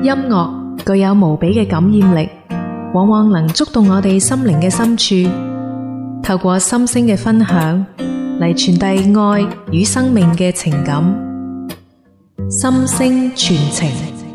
音樂具有無比嘅感染力，往往能觸動我哋心靈嘅深處，透過心聲嘅分享嚟傳遞愛與生命嘅情感。心聲傳情。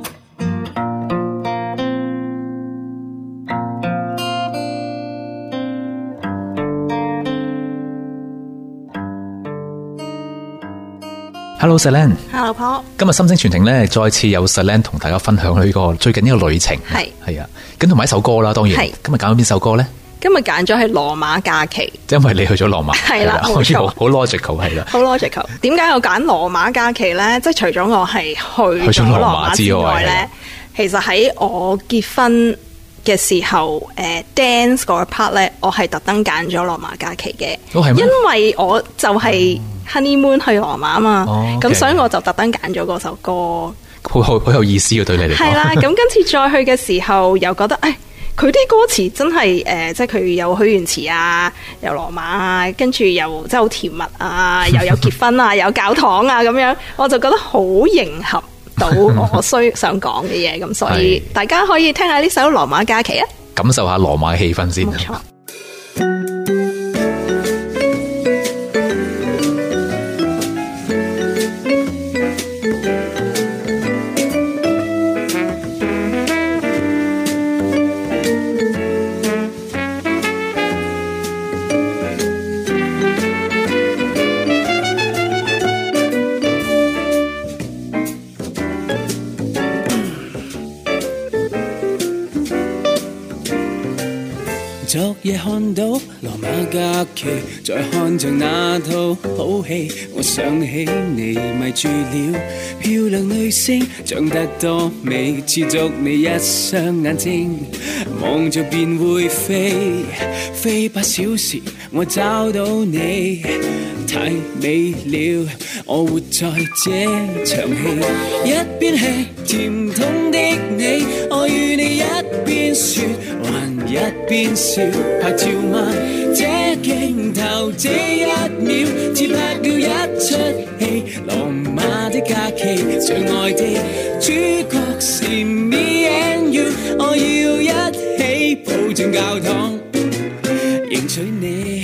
Hello Selen Hello Paul， 今日心聲傳情咧，再次有 Selen 同大家分享呢個最近呢個旅程。係啊，咁同埋一首歌啦，當然。今日揀咗邊首歌咧？ 今日揀咗係羅馬假期， 因為你去咗羅馬。 係啦，冇錯， 好 logical 係啦。 好 logical。點解我揀羅馬假期咧？即係除咗我係去咗羅馬之外咧，其實喺我結婚嘅時候，dance 嗰 part 咧，我係特登揀咗羅馬假期嘅。因為我就係 honeymoon 去羅馬啊嘛，咁所以我就特登揀咗嗰首歌。 好有意思嘅對你嚟講。係啦，咁今次再去嘅時候，又覺得佢啲歌詞真係即係佢有許願池啊，有羅馬啊，跟住又真係好甜蜜啊，又有結婚啊，有教堂啊咁樣，我就覺得好迎合到我想講嘅嘢，咁所以大家可以聽下呢首《羅馬假期》啊， 感受下羅馬嘅氣氛先。冇錯。 昨夜看到羅馬假期，再看着那套好戲，我想起你迷住了漂亮女星，長得多美，似足你一雙眼睛，望着便會飛8小時，我找到你，太美了，我活在這場戲，一邊吃甜筒的你，我與你一邊說還一邊笑，拍照嗎？這鏡頭這一秒似拍了一出戲，羅馬的假期，最愛的主角是 me and you， 我要一起抱進教堂迎娶你。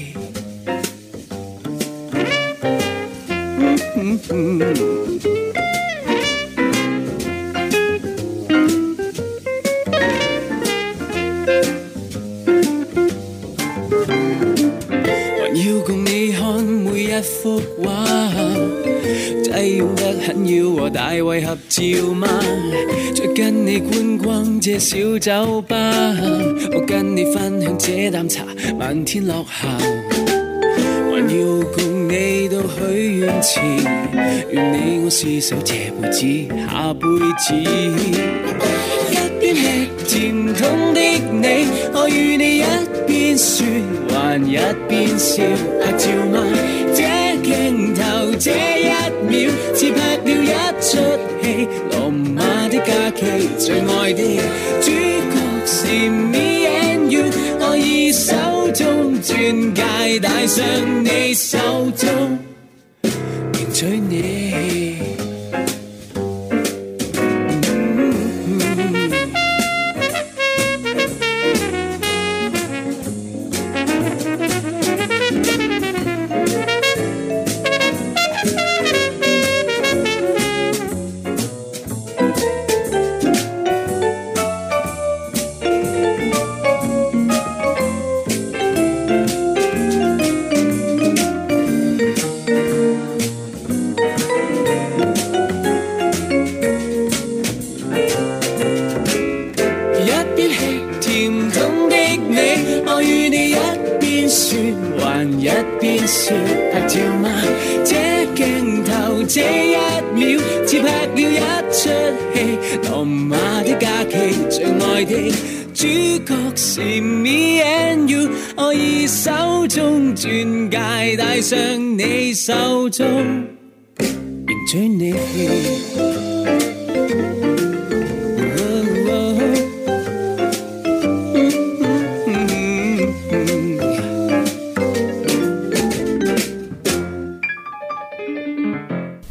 還要共你看每一幅畫，擠得很要和大衛合照嗎？再跟你觀光這小酒吧，我跟你分享這啖茶，漫天落霞。還要共你到許願池，願你我廝守這輩子下輩子。一邊吃甜筒的你，我與你一邊說還一邊笑，拍照嗎？這鏡頭這一秒似拍了一出戲，羅馬的假期，最愛的主角是 me and you， 我以手中鑽戒戴上你手中，迎娶你。鑽戒戴上你手中，迎娶你。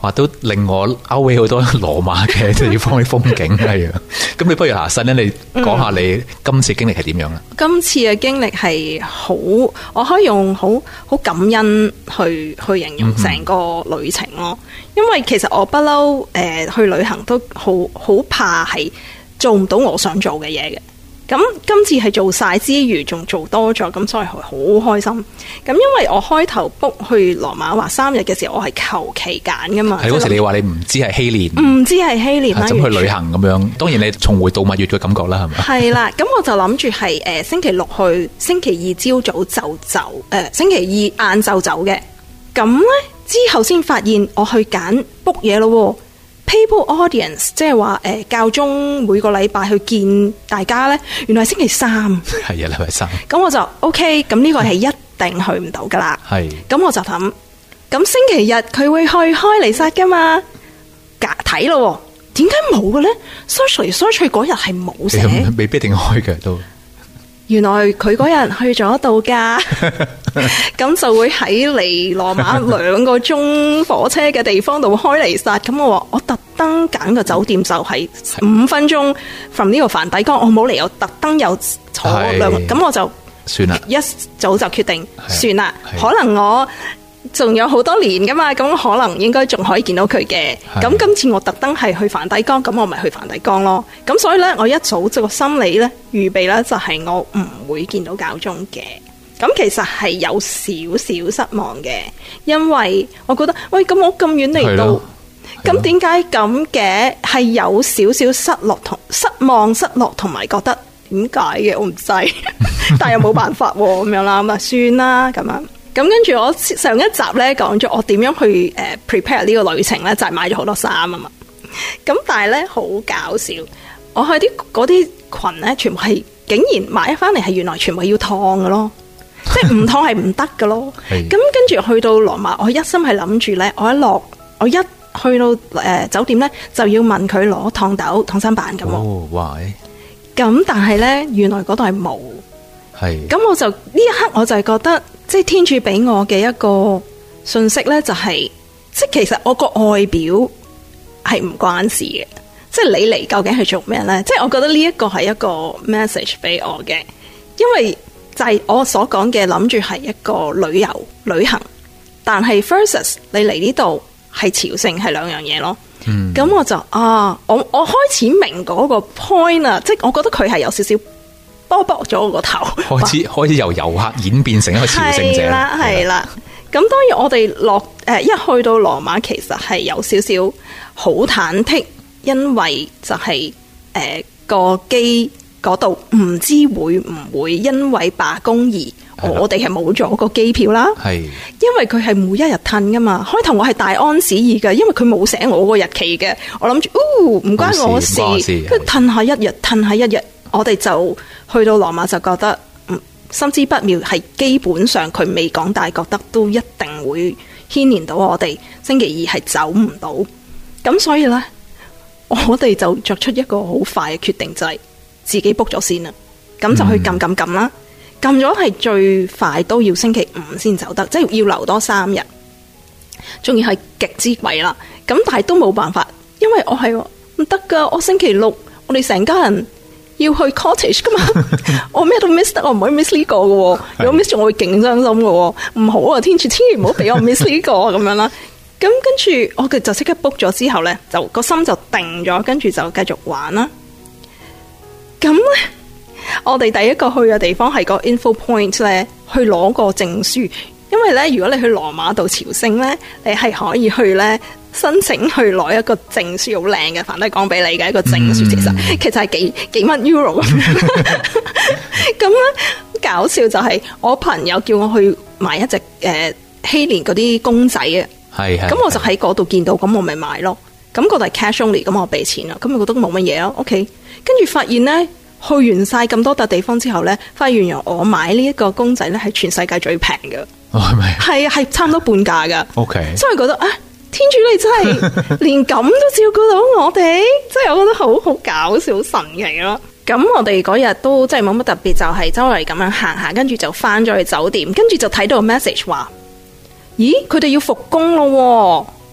哇，都令我勾起好多羅馬嘅地方啲風景係啊！咁你不如新咧，你講下你今次經歷係點樣啊？ 今次嘅經歷係好，我可以用好感恩去形容成個旅程咯。因為其實我不嬲去旅行都好怕係做唔到我想做嘅嘢嘅。咁今次係做晒之餘，仲做多咗，咁所以好開心。咁因為我開頭 book 去羅馬話3日嘅時候，我係求其揀噶嘛。係嗰時你話你唔知係希臘， 唔知係希臘啦， 咁去旅行咁樣，當然你重回度蜜月嘅感覺啦，係咪？ 係啦，咁我就諗住係星期六去，星期2朝早就走，星期2晏晝走嘅。咁呢之後先發現我去揀 book 嘢咯。Papal audience 即係話教宗每個禮拜去見大家咧，原來係星期3。 係啊，禮拜3。咁我就 OK， 咁呢個係一定去唔到噶啦。係。咁我就諗，咁星期日佢會去開彌撒噶嘛？睇咯，點解冇嘅咧 ？search 嚟 search 去嗰日係冇寫， 未必一定開嘅都。 原來佢嗰日去咗度假，咁就會喺離羅馬2個鐘火車嘅地方度開彌撒。咁我話我特登揀個酒店就係5分鐘 from 呢個梵蒂岡，我冇理由特登又坐2，咁我就算啦，一早就決定算啦。可能我仲有好多年噶嘛，咁可能應該仲可以見到佢嘅。咁今次我特登係去梵蒂岡，咁我咪去梵蒂岡咯。咁所以呢，我一早個心理呢預備呢，就係我唔會見到教宗嘅。咁其實係有少少失望嘅，因為我覺得喂，咁我咁遠嚟到，咁點解咁嘅？係有少少失落同失落同埋覺得點解嘅？我唔知，但係又冇辦法咁樣啦，咁啊算啦咁樣。咁跟住我上一集咧講咗我點樣去prepare 呢個旅程咧，就係買咗好多衫啊嘛。咁但係咧好搞笑，我去嗰啲裙咧，全部係竟然買翻嚟係原來全部要燙嘅咯，即係唔燙係唔得嘅咯。咁跟住去到羅馬，我一心係諗住咧，我一去到酒店咧就要問佢攞燙斗、燙衫板咁。哦，哇！咁但係咧原來嗰度係冇。係。咁我就呢一刻我就係覺得。即係天主俾我嘅一個信息呢，就係即係其實我個外表係唔關事嘅，即係你嚟究竟係做咩呢？即係我覺得呢一個係一個 message 俾我嘅，因為就係我所講嘅諗住係一個旅行，但係 versus 你嚟呢度係朝聖係兩樣嘢咯。咁我就我開始明嗰個 point 啊，即係我覺得佢係有少少。剝咗我個頭，開始由遊客演變成一個朝聖者。係啦，咁當然我哋一去到羅馬，其實係有少少好忐忑，因為就係個機嗰度唔知會唔會因為罷工而我哋係冇咗個機票啦。係，因為佢係每一日褪噶嘛。開頭我係大安旨意嘅，因為佢冇寫我個日期嘅，我諗住唔關我事，跟住褪下一日，我哋就去到羅馬就覺得心知不妙，係基本上佢未講，但係覺得都一定會牽連到我哋星期2係走唔到。咁所以呢，我哋就作出一個好快嘅決定，就係自己 book 咗先啦。咁就去撳啦，撳咗係最快都要星期5先走得，即係要留多3日，仲要係極之貴啦。咁但係都冇辦法，因為我係唔得噶，我星期6我哋成家人要去 cottage 噶嘛，我咩都 miss 得，我唔可以 miss 呢個嘅，如果 miss 咗我會勁傷心嘅，唔好啊，天主千祈唔好俾我 miss 呢個咁樣啦。咁跟住我哋就即刻 book 咗之後呢，就個心就定咗，跟住就繼續玩啦。咁呢，我哋第一個去嘅地方係個 info point 呢，去攞個證書，因為呢，如果你去羅馬度朝聖呢，你係可以去呢。申請去攞一個證書，好靚嘅梵蒂岡俾你嘅一個證書，其實係幾蚊 euro 咁咧。搞笑就係我朋友叫我去買一隻希連嗰啲公仔啊，咁我就喺嗰度見到，咁我咪買咯。咁嗰度係 cash only，咁我俾錢啦，咁我覺得冇乜嘢咯。OK， 跟住發現咧，去完晒咁多笪地方之後咧，發現原來我買呢一個公仔咧係全世界最平嘅，係咪？係啊，係差唔多半價噶。OK， 所以覺得天主你真係連咁都照顧到我哋，真係我覺得好搞笑，好神奇咯。咁我哋嗰日都真係冇乜特別，就係周圍咁樣行下，跟住就翻咗去酒店，跟住就睇到個 message 話，咦，佢哋要復工咯。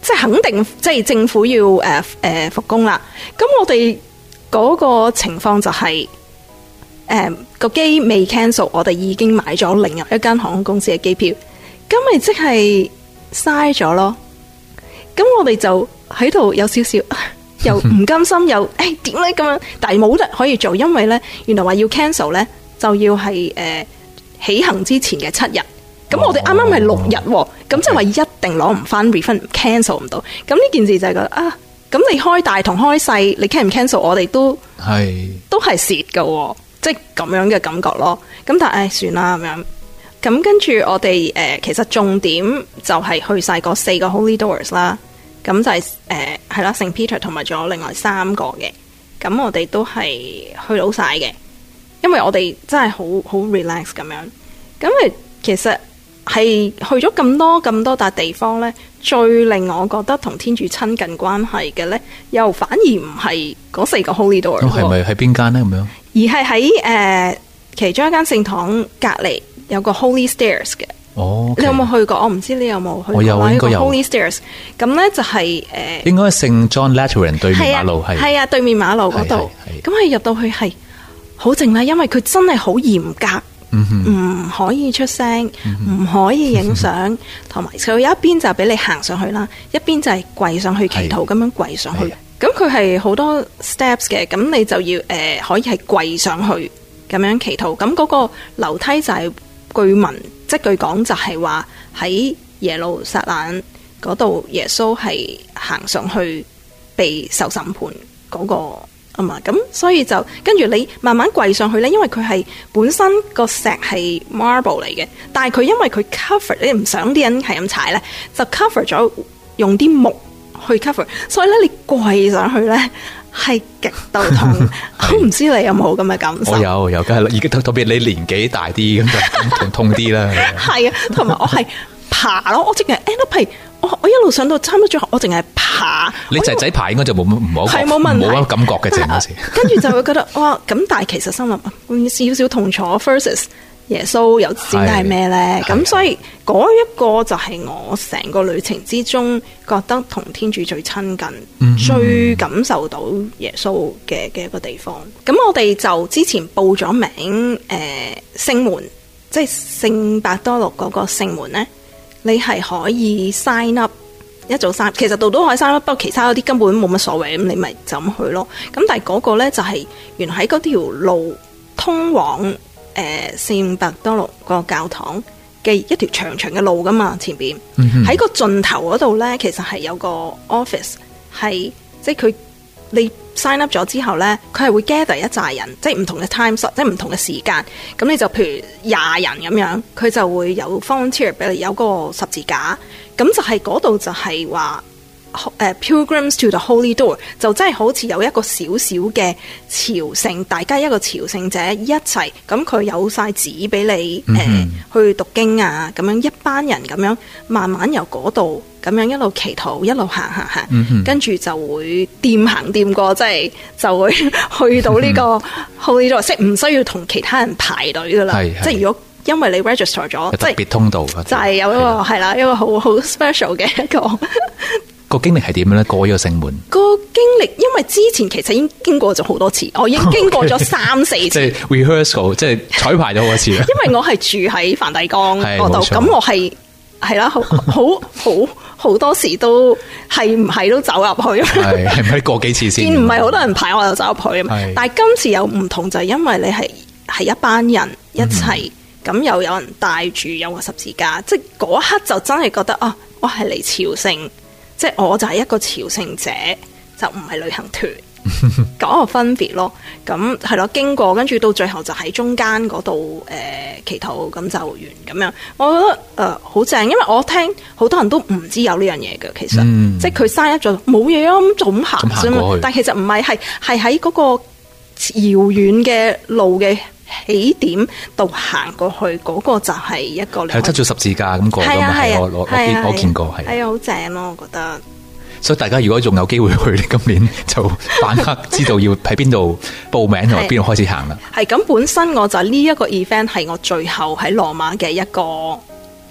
即係肯定，即係政府要復工啦。咁我哋嗰個情況就係個機未 cancel， 我哋已經買咗另外一間航空公司嘅機票，咁咪即係嘥咗咯。咁我哋就喺度有少少又唔甘心，又點咧咁樣，但係冇得可以做，因為咧原來話要 cancel 咧就要係起行之前嘅7日。咁我哋啱啱係6日，咁即係話一定攞唔翻 refund， cancel 唔到。咁呢件事就係覺得啊，咁你開大同開細，你 cancel 唔 cancel， 我哋都係蝕㗎，即係咁樣嘅感覺咯。咁但係算啦咁樣。咁跟住我哋其實重點就係去晒嗰4個 Holy Doors 啦。咁就係係啦，聖 Peter 同埋仲有另外3個嘅。咁我哋都係去到晒嘅，因為我哋真係好 relax 咁樣。咁其實係去咗咁多笪地方呢，最令我覺得同天主親近關係嘅呢，又反而唔係嗰4個 Holy Door。 係咪喺邊間呢？咁樣？而係喺其中一間聖堂隔離有個 Holy Stairs 嘅。 哦， 你有冇去過？我唔知你有冇去過。 我有，應該有。 Holy Stairs 咁呢就係應該聖 John Lateran 對面馬路係啊，對面馬路嗰度。咁係入到去係好靜啦，因為佢真係好嚴格。唔可以出聲，唔可以影相，同埋佢有一邊就俾你行上去啦，一邊就係跪上去祈禱咁樣跪上去。咁佢係好多 steps 嘅，咁你就要可以係跪上去咁樣祈禱。咁嗰個樓梯就係據聞，即係據講就係話喺耶路撒冷嗰度，耶穌係行上去被受審判嗰個。咁所以就跟住你慢慢跪上去咧，因為佢係本身個石係 marble 嚟嘅，但係佢因為佢 cover， 你唔想啲人係咁踩咧，就 cover 咗用啲木去 cover， 所以咧你跪上去咧係極度痛。我唔知你有冇咁嘅感受？ 我有，梗係而家特別你年紀大啲咁就痛啲啦。 係啊，同埋我係爬咯，我淨係 end up 係我一路上到差唔多最後，我淨係爬。你仔爬應該就冇問題， 冇感覺嘅陣嗰時。 跟住就會覺得哇，咁但係其實心諗少少痛楚 versus 耶穌又點解係咩咧？咁所以嗰一個就係我成個旅程之中覺得同天主最親近、最感受到耶穌嘅一個地方。咁我哋就之前報咗名聖門，即係聖伯多祿嗰個聖門咧。你係可以 sign up 一早 sign， 其實度都可以 sign up， 不過其他嗰啲根本冇乜所謂，咁你咪就咁去咯。咁但係嗰個呢，就係原來喺嗰條路通往聖伯多祿個教堂嘅一條長長嘅路噶嘛，前邊喺個盡頭嗰度呢，其實係有個 office， 係即係佢你 sign up 咗之後呢，佢係會 gather 一紮人，即係唔同嘅 time slot，即係唔同嘅時間。咁你就譬如20人咁樣，佢就會有 volunteer 俾你，有個十字架。咁就係嗰度就係話Pilgrims to the Holy Door， 就真係好似有一個小小嘅朝聖，大家一個朝聖者一齊。咁佢有晒紙俾你去讀經啊，咁樣一班人咁樣慢慢由嗰度咁樣一路祈禱，一路行，跟住就會掂行掂過，即係就會去到呢個 Holy Door， 即係唔需要同其他人排隊噶啦。即係如果因為你 register 咗，即係特別通道，就係有一個係啦，一個好 special 嘅一個經歷係點樣咧？過咗聖門個經歷，因為之前其實已經經過咗好多次，我已經經過咗3-4次， 即係 rehearsal， 即係彩排咗好多次啦。 因為我係住喺梵蒂岡嗰度，咁我係啦，好多時都係唔係都走入去， 係唔係過幾次先？ 見唔係好多人排，我就走入去。但係今次有唔同，就係因為你係一班人一齊，咁又有人帶住有個十字架，即係嗰一刻就真係覺得啊，我係嚟朝聖。即係我就係一個朝聖者，就唔係旅行團嗰個分別咯。咁係咯，經過跟住到最後就喺中間嗰度祈禱，咁就完咁樣。我覺得好正，因為我聽好多人都唔知有呢樣嘢嘅，其實即係佢生一咗冇嘢啊，咁就咁行啫嘛。但係其實唔係，係喺嗰個遙遠嘅路嘅起點度行過去，嗰個就係一個係執住十字架咁過㗎嘛。我見過係好正咯，我覺得。 所以大家如果仲有機會去，今年就把握知道要喺邊度報名同埋邊度開始行啦。 係咁，本身我就呢一個 event 係我最後喺羅馬嘅一個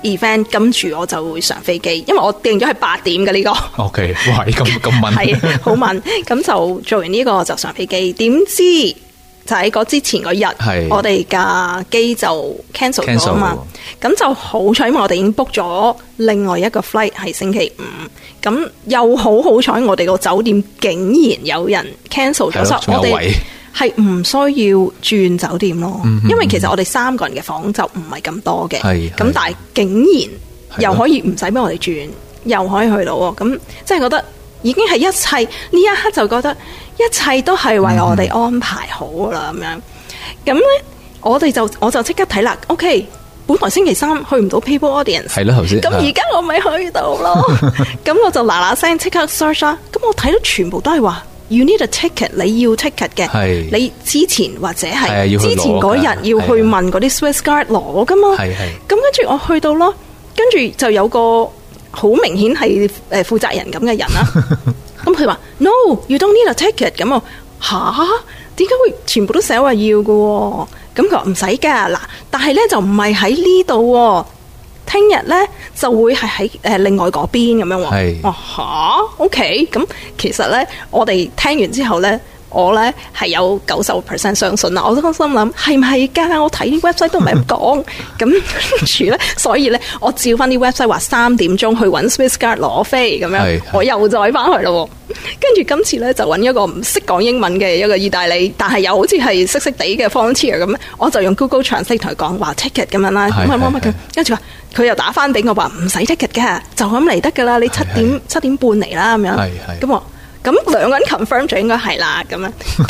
event， 跟住我就會上飛機，因為我訂咗係8點嘅呢個。 OK， 哇，咁問係好問，咁就做完呢個就上飛機，點知就喺嗰之前嗰日，我哋架機就 cancel 咗啊嘛。咁就好彩，因為我哋已經 book 咗另外一個 flight 係星期五，咁又好彩，我哋個酒店竟然有人 cancel 咗，所以我哋係唔需要轉酒店咯。因為其實我哋3個人嘅房就唔係咁多嘅，咁但係竟然又可以唔使俾我哋轉，又可以去到喎。咁即係覺得已經係一切呢一刻就覺得一切都係為我哋安排好啦咁樣。咁咧我就即刻睇啦。OK， 本來星期3去唔到 People Audience， 係咯頭先。咁而家我咪去到咯。咁我就嗱嗱聲即刻 search 啦。咁我睇到全部都係話 You need a ticket， 你要 ticket 嘅。你之前或者係之前嗰日要去問嗰啲 Swiss Guard 攞噶嘛。咁跟住我去到咯，跟住就有個好明顯係負責人咁嘅人啦。咁佢話 No， you don't need a ticket。咁我點解會全部都寫話要嘅？咁佢話唔使噶嗱，但係咧就唔係喺呢度，聽日咧就會係喺另外嗰邊咁樣。OK。咁其實咧我哋聽完之後咧，我咧係有90% 相信啦。我都心諗係唔係㗎？我睇啲 website 都唔係咁講。咁跟住咧，所以咧我照翻啲 website 話3點鐘去揾 Swiss Guard 攞飛咁樣，我又再翻去咯。跟住今次咧就揾一個唔識講英文嘅一個意大利，但係又好似係識識地嘅 volunteer 咁，我就用 Google Translate 同佢講話 ticket 咁樣啦。乜跟住話佢又打翻俾我話唔使 ticket 嘅，就咁嚟得㗎啦。你7點半嚟啦咁樣。咁我咁2個人 confirm 咗應該係啦咁樣。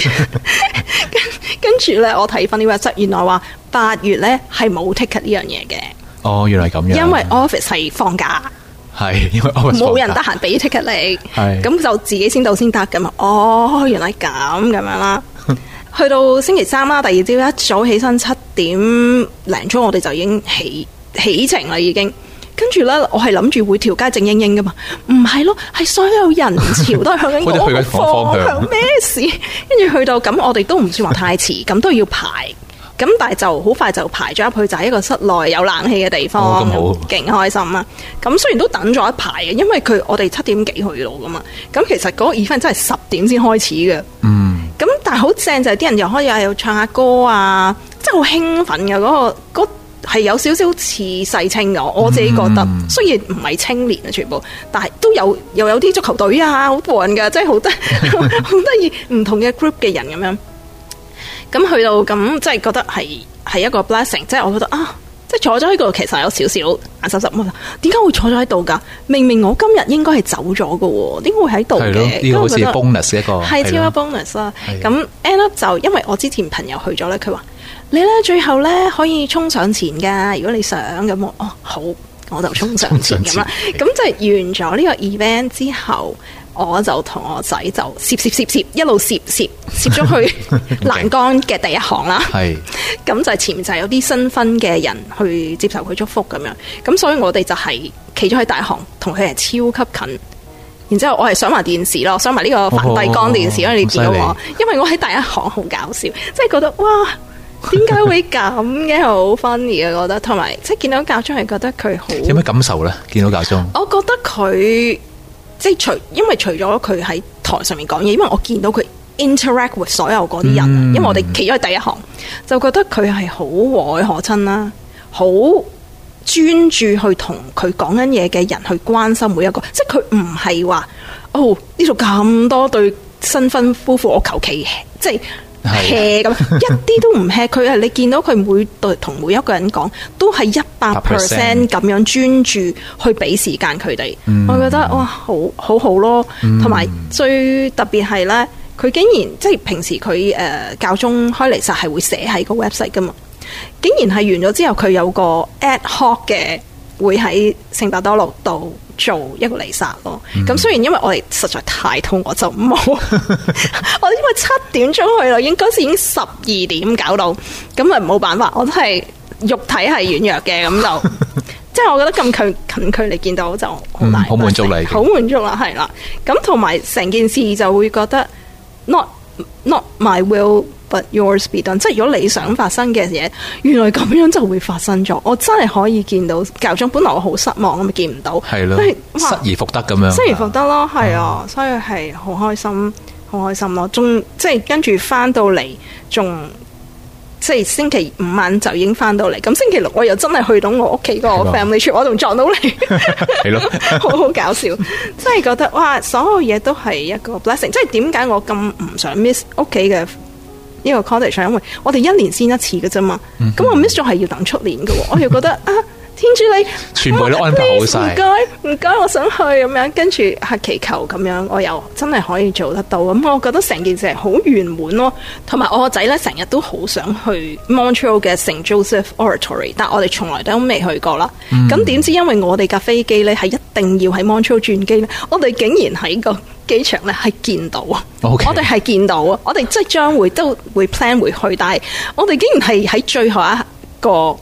跟住咧我睇翻啲 website， 原來話8月咧係冇 ticket 呢樣嘢嘅。哦，原來咁樣。因為 office 係放假。因為冇人得閒俾 ticket 你，咁就自己先到先得噶嘛。哦，原來咁樣啦。去到星期3啦，第二朝一早起身7點零鐘，我哋就已經起程啦，已經。跟住咧，我係諗住會條街靜英英噶嘛，唔係咯，係所有人潮都係向緊嗰個方向，咩事？跟住去到咁，我哋都唔算話太遲，咁都要排。咁但係就好快就排咗入去，就係一個室內有冷氣嘅地方，勁開心啊！咁雖然都等咗一排嘅，因為我哋7點幾去到噶嘛。咁其實嗰個 event 真係10點先開始嘅。咁但係好正就係啲人又可以又唱下歌啊，真係好興奮嘅嗰係有少少似世青嘅，我自己覺得。雖然唔係青年啊全部，但係都又有啲足球隊啊，好過癮㗎，真係好得意，唔同嘅 group 嘅人咁樣。咁去到咁，即係覺得係一個 blessing， 即係我覺得即係坐咗喺度，其實有少少眼濕濕。點解會坐咗喺度㗎？明明我今日應該係走咗㗎喎，點解會喺度嘅？ 呢個好似 bonus 一個， 係超級 bonus 啦。咁 end up 就因為我之前朋友去咗咧，佢話你咧最後咧可以衝上前㗎，如果你想咁我好，我就衝上前咁啦。咁即係完咗呢個 event 之後。我就同我仔就攝一路攝咗去欄杆嘅第一行啦。咁就係前面就係有啲新婚嘅人去接受佢祝福咁樣。咁所以我哋就係企咗喺第一行，同佢係超級近。然之後我係上埋電視咯，上埋呢個梵蒂岡電視，你見到我，因為我喺第一行好搞笑，即係覺得哇，點解會咁嘅？好 funny 啊，覺得同埋即係見到教宗係覺得佢好。 有咩感受咧？見到教宗， 我覺得佢。即係因為除咗佢喺台上面講嘢，因為我見到佢 interact with 所有嗰啲人，因為我哋企咗喺第一行，就覺得佢係好和藹可親啦，好專注去同佢講緊嘢嘅人去關心每一個，即係佢唔係話呢度咁多對新婚夫婦，我求其即係。hea 咁一啲都唔 hea， 佢係你見到佢每對同每一個人講都係100% 咁樣專注去俾時間佢哋，我覺得哇好好咯，同埋最特別係咧，佢竟然即係平時佢教宗開彌撒係會寫喺個 website 噶嘛，竟然係完咗之後佢有個 ad hoc 嘅會喺聖伯多祿度做一個彌撒咯。咁雖然因為我哋實在太肚餓就冇，我因為7點鐘去啦，嗰時已經12點搞到，咁啊冇辦法，我都係肉體係軟弱嘅，咁就即係我覺得咁近距離見到就好大，好滿足你，好滿足啦，係啦。咁同埋成件事就會覺得 not my will but yours be done， 即係如果你想發生嘅嘢，原來咁樣就會發生咗。我真係可以見到教宗，本來我好失望，我咪見唔到， 係咯，失而復得咁樣， 失而復得咯，係啊，所以係好開心，好開心咯。仲即係跟住翻到嚟，仲即係星期五晚就已經翻到嚟，咁星期六我又真係去到我屋企個 family trip， 我仲撞到你，係咯，好搞笑，真係覺得哇，所有嘢都係一個 blessing。即係點解我咁唔想 miss 屋企嘅呢個 cottage， 因為我哋1年先一次嘅啫嘛，咁我 miss 咗係要等出年嘅，我又覺得啊。天主你全部都安排好晒， 唔該，我想去咁樣，跟住係祈求咁樣，我又真係可以做得到，咁我覺得成件事係好圓滿咯。同埋我個仔咧成日都好想去 Montreal 嘅 St. Joseph Oratory， 但我哋從來都未去過啦。咁點知因為我哋架飛機咧係一定要喺 Montreal 轉機咧，我哋竟然喺個機場咧係見到啊！ Okay. 我哋係見到啊！我哋即將會都會 plan 會去，但係我哋竟然係喺最後一個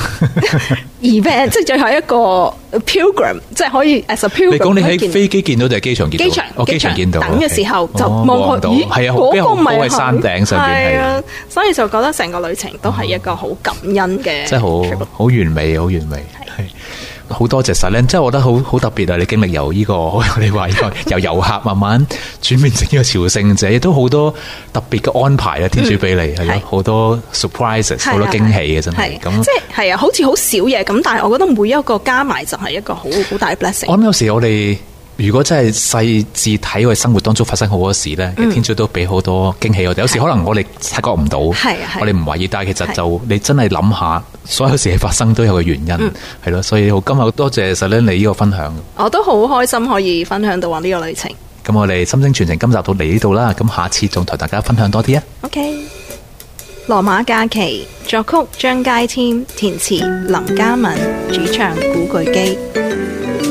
event， 即係最後一個 pilgrim， 即係可以 as a pilgrim。你講你喺飛機見到定係機場見到？機場見到。 等嘅時候就望到，咦，嗰個咪係山頂上邊係啊，所以就覺得成個旅程都係一個好感恩嘅， 即係好完美，好完美。係好多謝晒咧，即係我覺得好特別啊！你經歷由呢個你話由遊客慢慢轉變成呢個朝聖者，亦都好多特別嘅安排啊！天主俾你係咯，好多 surprises， 好多驚喜嘅真係咁。即係啊，好似好少嘢咁，但係我覺得每一個加埋就係一個好大嘅 blessing。 我諗有時我哋如果真係細緻睇我哋生活當中發生好多事咧，天主都俾好多驚喜我哋。有時可能我哋察覺唔到，我哋唔懷疑，但係其實就你真係諗下，所有事嘅發生都有個原因，係咯。所以今日好多謝實咧你呢個分享， 我都好開心可以分享到呢個旅程。 咁我哋心聲傳情今集到嚟呢度啦，咁下次仲同大家分享多啲啊。 OK， 羅馬假期作曲張佳添，填詞林嘉文，主唱古巨基。